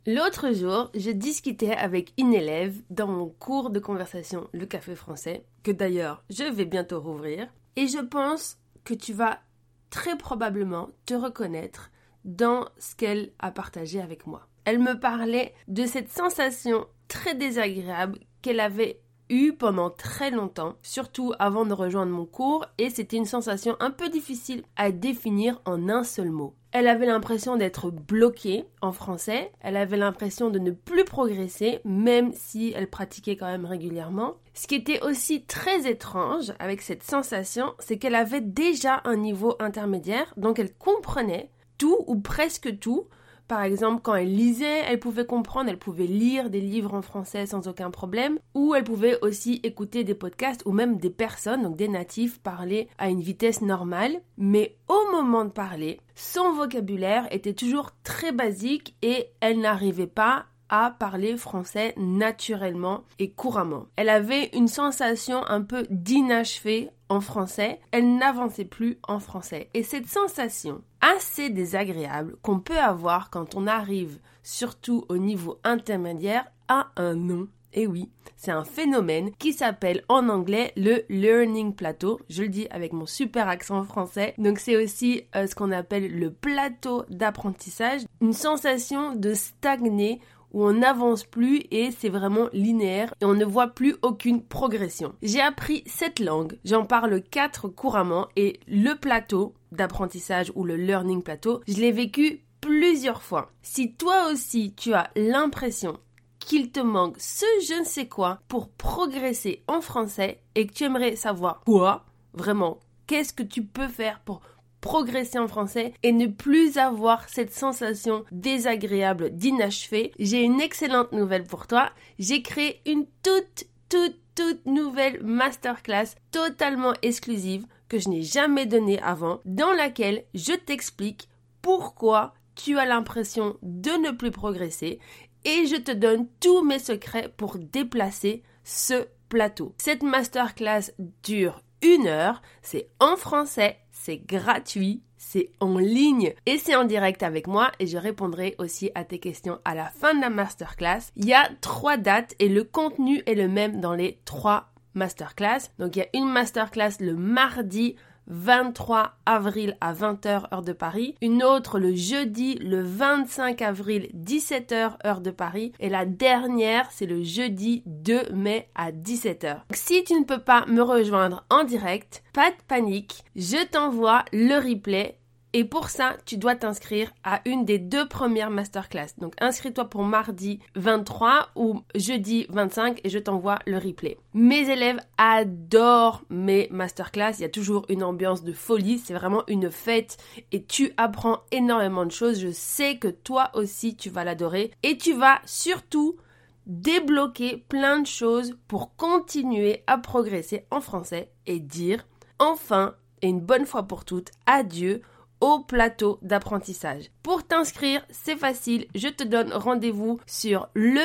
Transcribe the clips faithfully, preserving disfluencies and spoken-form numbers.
L'autre jour, je discutais avec une élève dans mon cours de conversation Le Café Français, que d'ailleurs je vais bientôt rouvrir, et je pense que tu vas très probablement te reconnaître dans ce qu'elle a partagé avec moi. Elle me parlait de cette sensation très désagréable qu'elle avait eue pendant très longtemps, surtout avant de rejoindre mon cours, et c'était une sensation un peu difficile à définir en un seul mot. Elle avait l'impression d'être bloquée en français, elle avait l'impression de ne plus progresser, même si elle pratiquait quand même régulièrement. Ce qui était aussi très étrange avec cette sensation, c'est qu'elle avait déjà un niveau intermédiaire, donc elle comprenait tout ou presque tout. Par exemple, quand elle lisait, elle pouvait comprendre, elle pouvait lire des livres en français sans aucun problème, ou elle pouvait aussi écouter des podcasts ou même des personnes, donc des natifs, parler à une vitesse normale. Mais au moment de parler, son vocabulaire était toujours très basique et elle n'arrivait pas à parler français naturellement et couramment. Elle avait une sensation un peu d'inachevé en français, elle n'avançait plus en français. Et cette sensation assez désagréable qu'on peut avoir quand on arrive, surtout au niveau intermédiaire, a un nom. Et oui, c'est un phénomène qui s'appelle en anglais le learning plateau. Je le dis avec mon super accent français. Donc c'est aussi euh, ce qu'on appelle le plateau d'apprentissage. Une sensation de stagner où on n'avance plus et c'est vraiment linéaire et on ne voit plus aucune progression. J'ai appris cette langue, j'en parle quatre couramment et le plateau d'apprentissage ou le learning plateau, je l'ai vécu plusieurs fois. Si toi aussi tu as l'impression qu'il te manque ce je ne sais quoi pour progresser en français et que tu aimerais savoir quoi, vraiment, qu'est-ce que tu peux faire pour progresser en français et ne plus avoir cette sensation désagréable d'inachevé, j'ai une excellente nouvelle pour toi. J'ai créé une toute, toute, toute nouvelle masterclass totalement exclusive que je n'ai jamais donnée avant, dans laquelle je t'explique pourquoi tu as l'impression de ne plus progresser et je te donne tous mes secrets pour déplacer ce plateau. Cette masterclass dure une heure, c'est en français, c'est gratuit, c'est en ligne et c'est en direct avec moi et je répondrai aussi à tes questions à la fin de la masterclass. Il y a trois dates et le contenu est le même dans les trois masterclass. Donc il y a une masterclass le mardi vingt-trois avril à vingt heures heure de Paris, une autre le jeudi le vingt-cinq avril dix-sept heures heure de Paris et la dernière c'est le jeudi deux mai à dix-sept heures. Donc, si tu ne peux pas me rejoindre en direct, pas de panique, je t'envoie le replay. Et pour ça, tu dois t'inscrire à une des deux premières masterclass. Donc, inscris-toi pour mardi vingt-trois ou jeudi vingt-cinq et je t'envoie le replay. Mes élèves adorent mes masterclass. Il y a toujours une ambiance de folie. C'est vraiment une fête et tu apprends énormément de choses. Je sais que toi aussi, tu vas l'adorer. Et tu vas surtout débloquer plein de choses pour continuer à progresser en français et dire enfin et une bonne fois pour toutes adieu au plateau d'apprentissage. Pour t'inscrire, c'est facile, je te donne rendez-vous sur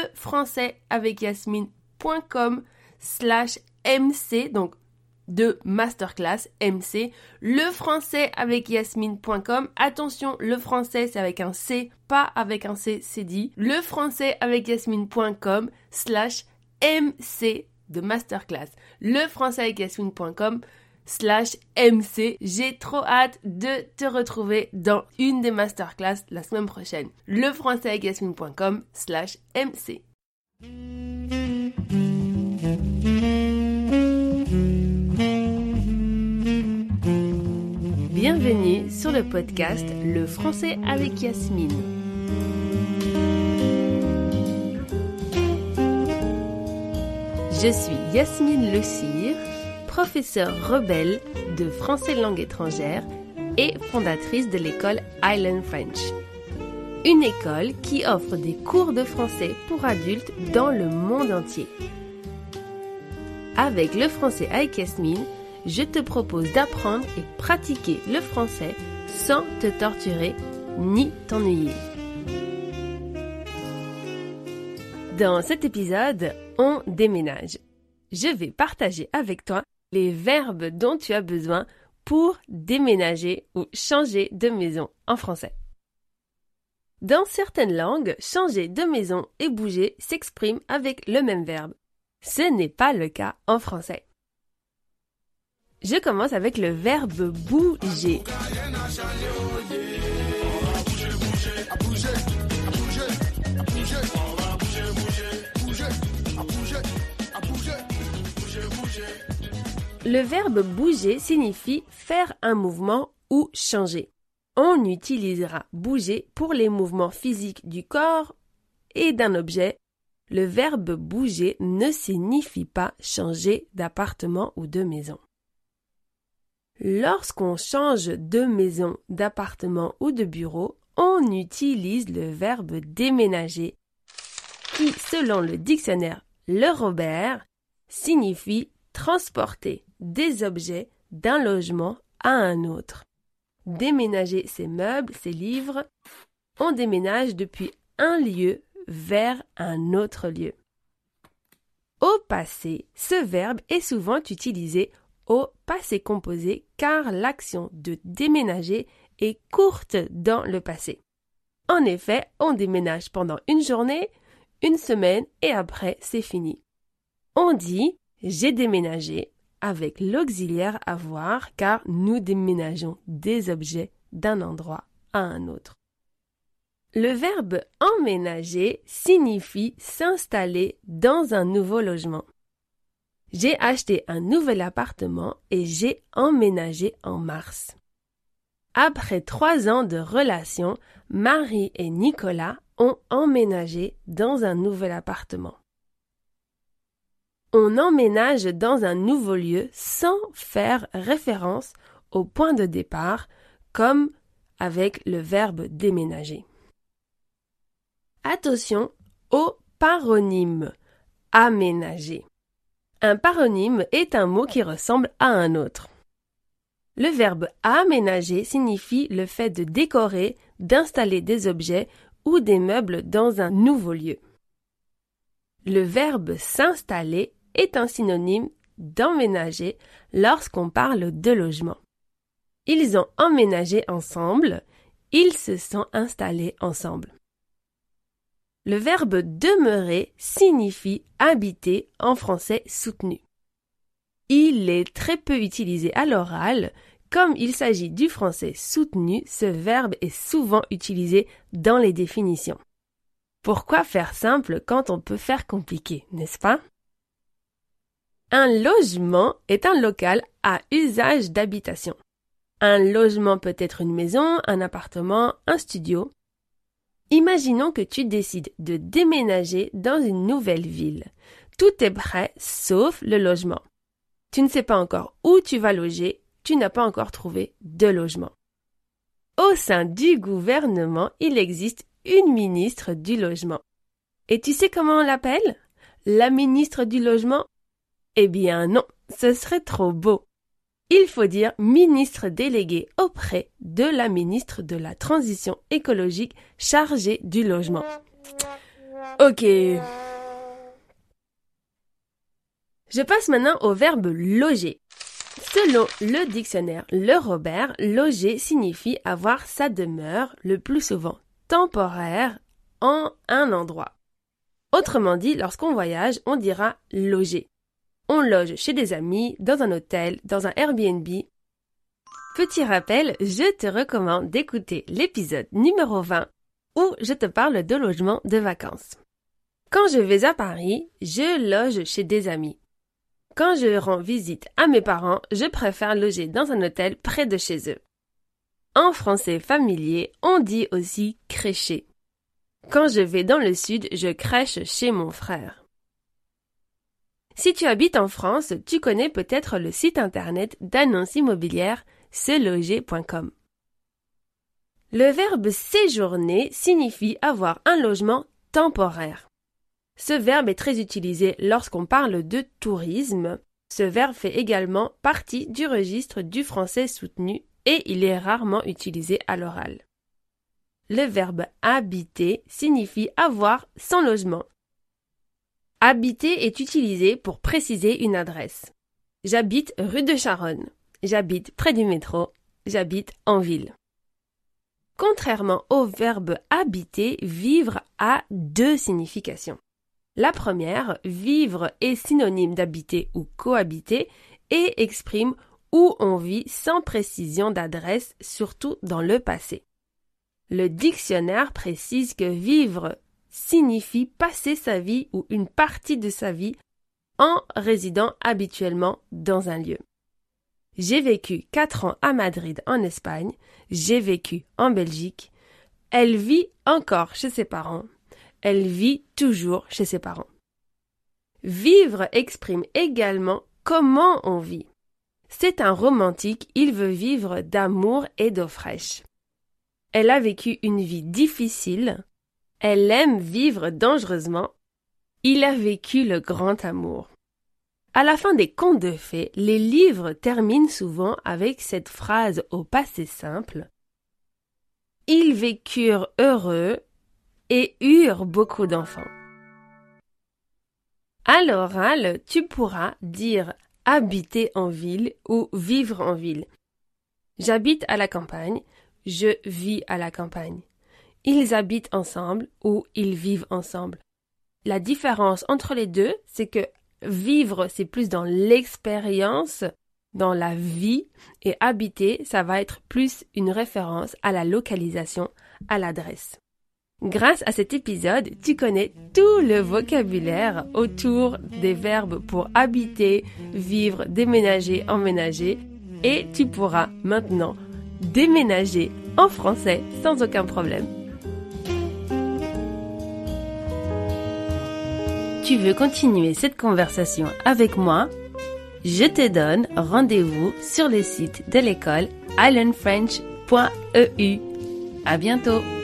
lefrançaisavecyassmine.com slash mc, donc de masterclass M C, lefrançaisavecyassmine point com. Attention, le français c'est avec un C, pas avec un C, c'est dit. lefrançaisavecyassmine.com slash mc de masterclass. lefrançaisavecyassmine point com slash mc. J'ai trop hâte de te retrouver dans une des masterclass la semaine prochaine. lefrançaisavecyassmine point com slash mc. Bienvenue sur le podcast Le Français avec Yasmine. Je suis Yasmine Le Cire, professeure rebelle de français langue étrangère et fondatrice de l'école Island French. Une école qui offre des cours de français pour adultes dans le monde entier. Avec le français avec Yasmine, je te propose d'apprendre et pratiquer le français sans te torturer ni t'ennuyer. Dans cet épisode, on déménage. Je vais partager avec toi les verbes dont tu as besoin pour déménager ou changer de maison en français. Dans certaines langues, changer de maison et bouger s'exprime avec le même verbe. Ce n'est pas le cas en français. Je commence avec le verbe bouger. Le verbe bouger signifie faire un mouvement ou changer. On utilisera bouger pour les mouvements physiques du corps et d'un objet. Le verbe bouger ne signifie pas changer d'appartement ou de maison. Lorsqu'on change de maison, d'appartement ou de bureau, on utilise le verbe déménager qui, selon le dictionnaire Le Robert, signifie transporter des objets d'un logement à un autre. Déménager ses meubles, ses livres. On déménage depuis un lieu vers un autre lieu. Au passé, ce verbe est souvent utilisé au passé composé car l'action de déménager est courte dans le passé. En effet, on déménage pendant une journée, une semaine et après c'est fini. On dit « j'ai déménagé » avec l'auxiliaire avoir car nous déménageons des objets d'un endroit à un autre. Le verbe emménager signifie s'installer dans un nouveau logement. J'ai acheté un nouvel appartement et j'ai emménagé en mars. Après trois ans de relation, Marie et Nicolas ont emménagé dans un nouvel appartement. On emménage dans un nouveau lieu sans faire référence au point de départ, comme avec le verbe déménager. Attention au paronyme, aménager. Un paronyme est un mot qui ressemble à un autre. Le verbe aménager signifie le fait de décorer, d'installer des objets ou des meubles dans un nouveau lieu. Le verbe s'installer est un synonyme d'emménager lorsqu'on parle de logement. Ils ont emménagé ensemble, ils se sont installés ensemble. Le verbe demeurer signifie habiter en français soutenu. Il est très peu utilisé à l'oral. Comme il s'agit du français soutenu, ce verbe est souvent utilisé dans les définitions. Pourquoi faire simple quand on peut faire compliqué, n'est-ce pas? Un logement est un local à usage d'habitation. Un logement peut être une maison, un appartement, un studio. Imaginons que tu décides de déménager dans une nouvelle ville. Tout est prêt sauf le logement. Tu ne sais pas encore où tu vas loger, tu n'as pas encore trouvé de logement. Au sein du gouvernement, il existe une ministre du logement. Et tu sais comment on l'appelle? La ministre du logement? Eh bien non, ce serait trop beau. Il faut dire ministre délégué auprès de la ministre de la Transition écologique chargée du logement. Ok. Je passe maintenant au verbe loger. Selon le dictionnaire Le Robert, loger signifie avoir sa demeure, le plus souvent temporaire, en un endroit. Autrement dit, lorsqu'on voyage, on dira loger. On loge chez des amis, dans un hôtel, dans un Airbnb. Petit rappel, je te recommande d'écouter l'épisode numéro vingt où je te parle de logement de vacances. Quand je vais à Paris, je loge chez des amis. Quand je rends visite à mes parents, je préfère loger dans un hôtel près de chez eux. En français familier, on dit aussi crècher. Quand je vais dans le sud, je crèche chez mon frère. Si tu habites en France, tu connais peut-être le site internet d'annonce immobilière se loger point com. Le verbe séjourner signifie avoir un logement temporaire. Ce verbe est très utilisé lorsqu'on parle de tourisme. Ce verbe fait également partie du registre du français soutenu et il est rarement utilisé à l'oral. Le verbe habiter signifie avoir son logement. Habiter est utilisé pour préciser une adresse. J'habite rue de Charonne. J'habite près du métro. J'habite en ville. Contrairement au verbe habiter, vivre a deux significations. La première, vivre est synonyme d'habiter ou cohabiter et exprime où on vit sans précision d'adresse, surtout dans le passé. Le dictionnaire précise que vivre signifie passer sa vie ou une partie de sa vie en résidant habituellement dans un lieu. J'ai vécu quatre ans à Madrid en Espagne, j'ai vécu en Belgique, elle vit encore chez ses parents, elle vit toujours chez ses parents. Vivre exprime également comment on vit. C'est un romantique, il veut vivre d'amour et d'eau fraîche. Elle a vécu une vie difficile, elle aime vivre dangereusement, il a vécu le grand amour. À la fin des contes de fées, les livres terminent souvent avec cette phrase au passé simple. Ils vécurent heureux et eurent beaucoup d'enfants. À l'oral, tu pourras dire habiter en ville ou vivre en ville. J'habite à la campagne, je vis à la campagne. Ils habitent ensemble ou ils vivent ensemble. La différence entre les deux, c'est que vivre, c'est plus dans l'expérience, dans la vie, et habiter, ça va être plus une référence à la localisation, à l'adresse. Grâce à cet épisode, tu connais tout le vocabulaire autour des verbes pour habiter, vivre, déménager, emménager, et tu pourras maintenant déménager en français sans aucun problème. Tu veux continuer cette conversation avec moi? Je te donne rendez-vous sur le site de l'école i learn french point e u. À bientôt!